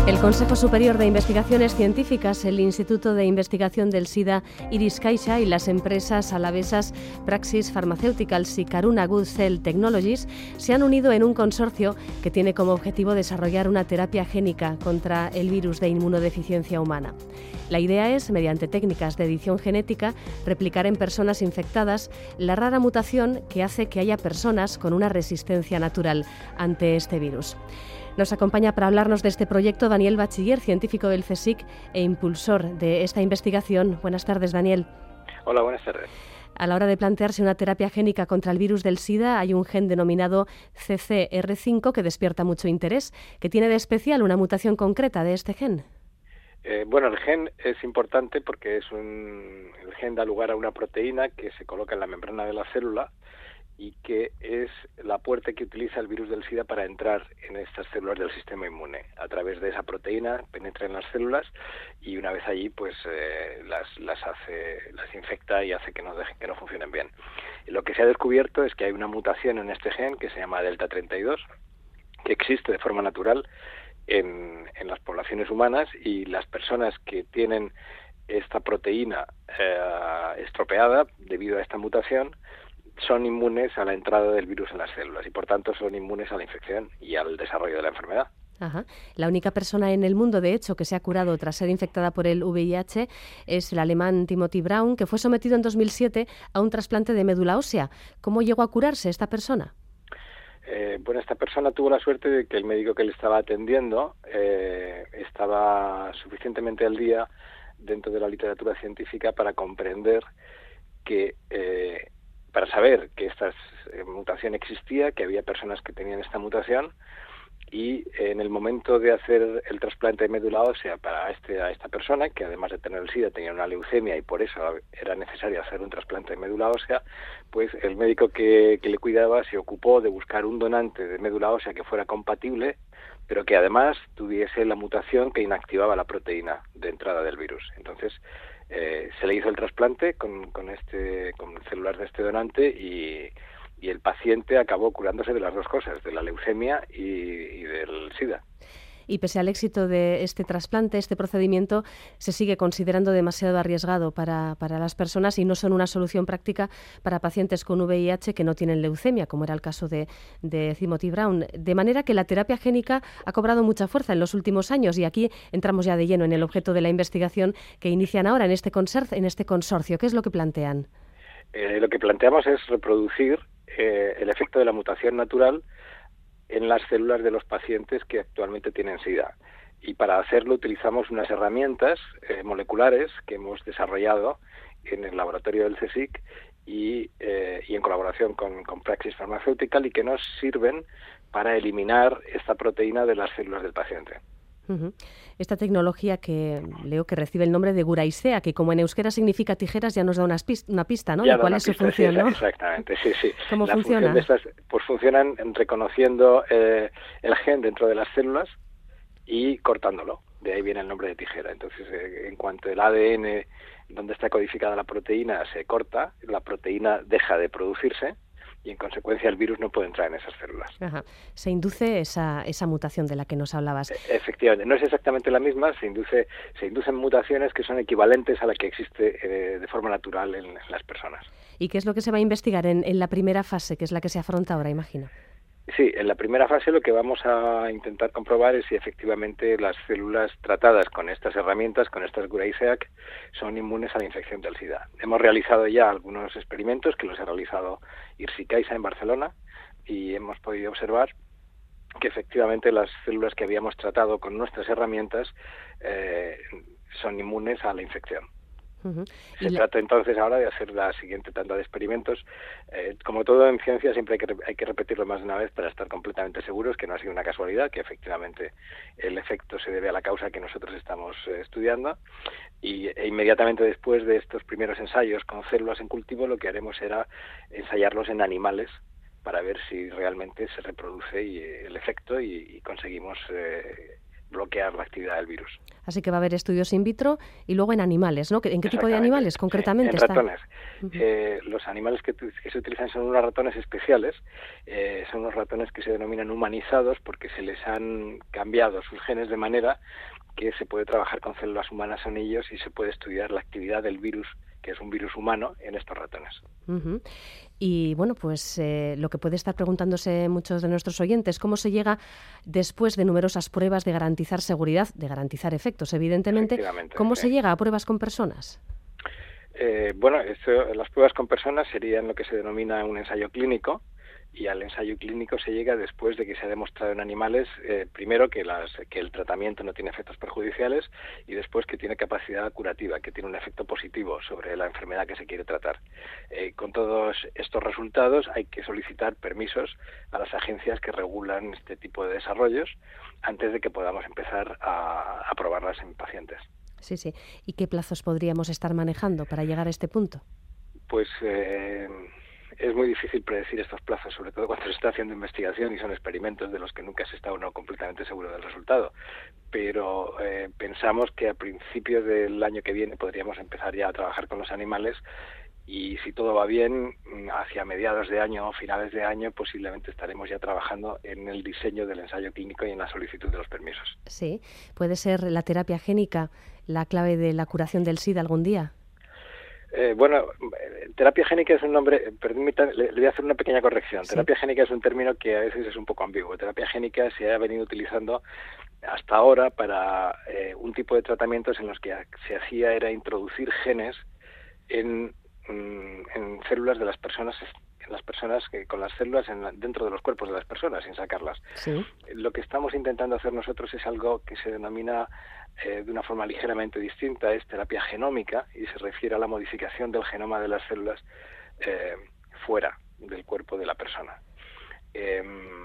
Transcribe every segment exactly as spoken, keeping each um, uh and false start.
El Consejo Superior de Investigaciones Científicas, el Instituto de Investigación del SIDA Iris Caixa y las empresas alavesas Praxis Pharmaceuticals y Karuna Good Cell Technologies se han unido en un consorcio que tiene como objetivo desarrollar una terapia génica contra el virus de inmunodeficiencia humana. La idea es, mediante técnicas de edición genética, replicar en personas infectadas la rara mutación que hace que haya personas con una resistencia natural ante este virus. Nos acompaña para hablarnos de este proyecto Daniel Bachiller, científico del CSIC e impulsor de esta investigación. Buenas tardes, Daniel. Hola, buenas tardes. A la hora de plantearse una terapia génica contra el virus del SIDA, hay un gen denominado C C R cinco que despierta mucho interés. ¿Qué tiene de especial una mutación concreta de este gen? Eh, bueno, el gen es importante porque es un, el gen da lugar a una proteína que se coloca en la membrana de la célula y que es la puerta que utiliza el virus del SIDA para entrar en estas células del sistema inmune. A través de esa proteína penetra en las células y una vez allí, pues eh, las, las hace, las infecta y hace que no dejen, que no funcionen bien. Y lo que se ha descubierto es que hay una mutación en este gen que se llama delta treinta y dos, que existe de forma natural en, en las poblaciones humanas, y las personas que tienen esta proteína eh, estropeada debido a esta mutación son inmunes a la entrada del virus en las células y por tanto son inmunes a la infección y al desarrollo de la enfermedad. Ajá. La única persona en el mundo, de hecho, que se ha curado tras ser infectada por el V I H es el alemán Timothy Brown, que fue sometido en dos mil siete a un trasplante de médula ósea. ¿Cómo llegó a curarse esta persona? Eh, bueno, esta persona tuvo la suerte de que el médico que le estaba atendiendo eh, estaba suficientemente al día dentro de la literatura científica para comprender que eh, para saber que esta eh, mutación existía, que había personas que tenían esta mutación, y eh, en el momento de hacer el trasplante de médula ósea para este, a esta persona, que además de tener el SIDA tenía una leucemia y por eso era necesario hacer un trasplante de médula ósea, pues el médico que, que le cuidaba se ocupó de buscar un donante de médula ósea que fuera compatible, pero que además tuviese la mutación que inactivaba la proteína de entrada del virus. Entonces, Eh, se le hizo el trasplante con, con este con células de este donante y, y el paciente acabó curándose de las dos cosas, de la leucemia y, y del SIDA. Y pese al éxito de este trasplante, este procedimiento se sigue considerando demasiado arriesgado para, para las personas y no son una solución práctica para pacientes con V I H que no tienen leucemia, como era el caso de, de Timothy Brown. De manera que la terapia génica ha cobrado mucha fuerza en los últimos años y aquí entramos ya de lleno en el objeto de la investigación que inician ahora en este, consor- en este consorcio. ¿Qué es lo que plantean? Eh, lo que planteamos es reproducir eh, el efecto de la mutación natural en las células de los pacientes que actualmente tienen SIDA. Y para hacerlo utilizamos unas herramientas eh, moleculares que hemos desarrollado en el laboratorio del CSIC y, eh, y en colaboración con, con Praxis Pharmaceuticals, y que nos sirven para eliminar esta proteína de las células del paciente. Uh-huh. Esta tecnología que leo que recibe el nombre de Guraisea, que como en euskera significa tijeras, ya nos da una pista, una pista ¿no? Ya de cuál es su pista, función, sí, ¿no? Exactamente, sí, sí. ¿Cómo La funciona? Función de estas, pues funcionan reconociendo eh, el gen dentro de las células y cortándolo. De ahí viene el nombre de tijera. Entonces, eh, en cuanto el A D N donde está codificada la proteína se corta, la proteína deja de producirse y en consecuencia el virus no puede entrar en esas células. Ajá. Se induce esa, esa mutación de la que nos hablabas. Efectivamente, no es exactamente la misma, se induce, se inducen mutaciones que son equivalentes a la que existe eh, de forma natural en, en las personas. ¿Y qué es lo que se va a investigar en, en la primera fase, que es la que se afronta ahora, imagino? Sí, en la primera fase lo que vamos a intentar comprobar es si efectivamente las células tratadas con estas herramientas, con estas Guraiseac, son inmunes a la infección del SIDA. Hemos realizado ya algunos experimentos que los ha realizado Iris Caixa en Barcelona y hemos podido observar que efectivamente las células que habíamos tratado con nuestras herramientas eh, son inmunes a la infección. Uh-huh. Se la... trata entonces ahora de hacer la siguiente tanda de experimentos. Eh, como todo en ciencia, siempre hay que, hay que repetirlo más de una vez para estar completamente seguros que no ha sido una casualidad, que efectivamente el efecto se debe a la causa que nosotros estamos eh, estudiando. Y e inmediatamente después de estos primeros ensayos con células en cultivo, lo que haremos será ensayarlos en animales para ver si realmente se reproduce y, el efecto y, y conseguimos eh, bloquear la actividad del virus. Así que va a haber estudios in vitro y luego en animales, ¿no? ¿En qué tipo de animales concretamente? Sí, en ratones. Está? Uh-huh. Eh, los animales que, que se utilizan son unos ratones especiales, eh, son unos ratones que se denominan humanizados porque se les han cambiado sus genes de manera que se puede trabajar con células humanas en ellos y se puede estudiar la actividad del virus, que es un virus humano, en estos ratones. Uh-huh. Y bueno, pues eh, lo que puede estar preguntándose muchos de nuestros oyentes, ¿cómo se llega después de numerosas pruebas de garantizar seguridad, de garantizar efectos, evidentemente, cómo sí. se llega a pruebas con personas? Eh, bueno, esto, las pruebas con personas serían lo que se denomina un ensayo clínico, y al ensayo clínico se llega después de que se ha demostrado en animales, eh, primero que, las, que el tratamiento no tiene efectos perjudiciales y después que tiene capacidad curativa, que tiene un efecto positivo sobre la enfermedad que se quiere tratar. Eh, con todos estos resultados hay que solicitar permisos a las agencias que regulan este tipo de desarrollos antes de que podamos empezar a, a probarlas en pacientes. Sí, sí. ¿Y qué plazos podríamos estar manejando para llegar a este punto? Pues... Eh, Es muy difícil predecir estos plazos, sobre todo cuando se está haciendo investigación y son experimentos de los que nunca se está uno completamente seguro del resultado. Pero eh, pensamos que a principios del año que viene podríamos empezar ya a trabajar con los animales y si todo va bien, hacia mediados de año o finales de año posiblemente estaremos ya trabajando en el diseño del ensayo clínico y en la solicitud de los permisos. Sí, ¿puede ser la terapia génica la clave de la curación del SIDA algún día? Eh, bueno, terapia génica es un nombre, permítame, le, le voy a hacer una pequeña corrección. Sí. Terapia génica es un término que a veces es un poco ambiguo. Terapia génica se ha venido utilizando hasta ahora para eh, un tipo de tratamientos en los que se hacía era introducir genes en, en células de las personas, en las personas que, con las células en, dentro de los cuerpos de las personas, sin sacarlas. Sí. Lo que estamos intentando hacer nosotros es algo que se denomina Eh, de una forma ligeramente distinta, es terapia genómica y se refiere a la modificación del genoma de las células eh, fuera del cuerpo de la persona. Eh,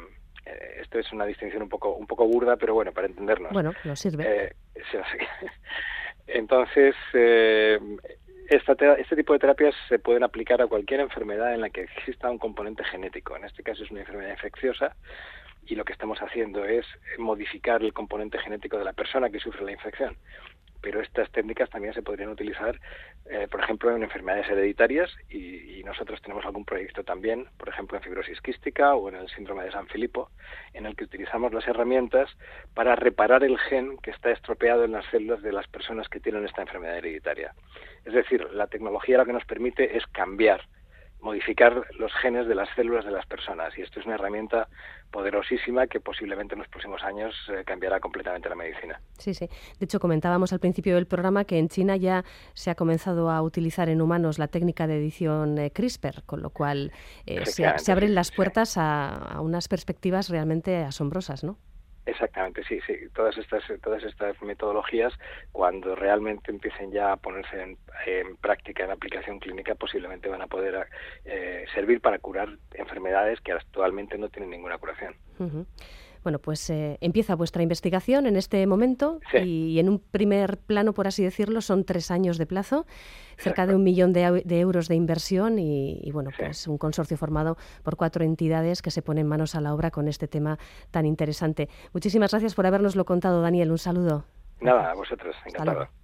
eh, esto es una distinción un poco un poco burda, pero bueno, para entendernos. Bueno, nos sirve. Eh, sí, sí. Entonces, eh, esta te- este tipo de terapias se pueden aplicar a cualquier enfermedad en la que exista un componente genético. En este caso es una enfermedad infecciosa, y lo que estamos haciendo es modificar el componente genético de la persona que sufre la infección. Pero estas técnicas también se podrían utilizar, eh, por ejemplo, en enfermedades hereditarias y, y nosotros tenemos algún proyecto también, por ejemplo, en fibrosis quística o en el síndrome de San Filipo, en el que utilizamos las herramientas para reparar el gen que está estropeado en las células de las personas que tienen esta enfermedad hereditaria. Es decir, la tecnología lo que nos permite es cambiar, modificar los genes de las células de las personas y esto es una herramienta poderosísima que posiblemente en los próximos años eh, cambiará completamente la medicina. Sí, sí. De hecho, comentábamos al principio del programa que en China ya se ha comenzado a utilizar en humanos la técnica de edición eh, CRISPR, con lo cual eh, se, se abren las puertas sí. a, a unas perspectivas realmente asombrosas, ¿no? Exactamente, sí, sí. Todas estas, todas estas metodologías, cuando realmente empiecen ya a ponerse en, en práctica, en aplicación clínica, posiblemente van a poder eh, servir para curar enfermedades que actualmente no tienen ninguna curación. Uh-huh. Bueno, pues eh, empieza vuestra investigación en este momento sí. y en un primer plano, por así decirlo, son tres años de plazo, cerca Exacto. de un millón de, de euros de inversión y, y bueno, sí. pues un consorcio formado por cuatro entidades que se ponen manos a la obra con este tema tan interesante. Muchísimas gracias por habérnoslo contado, Daniel. Un saludo. Nada, a vosotros. Encantado.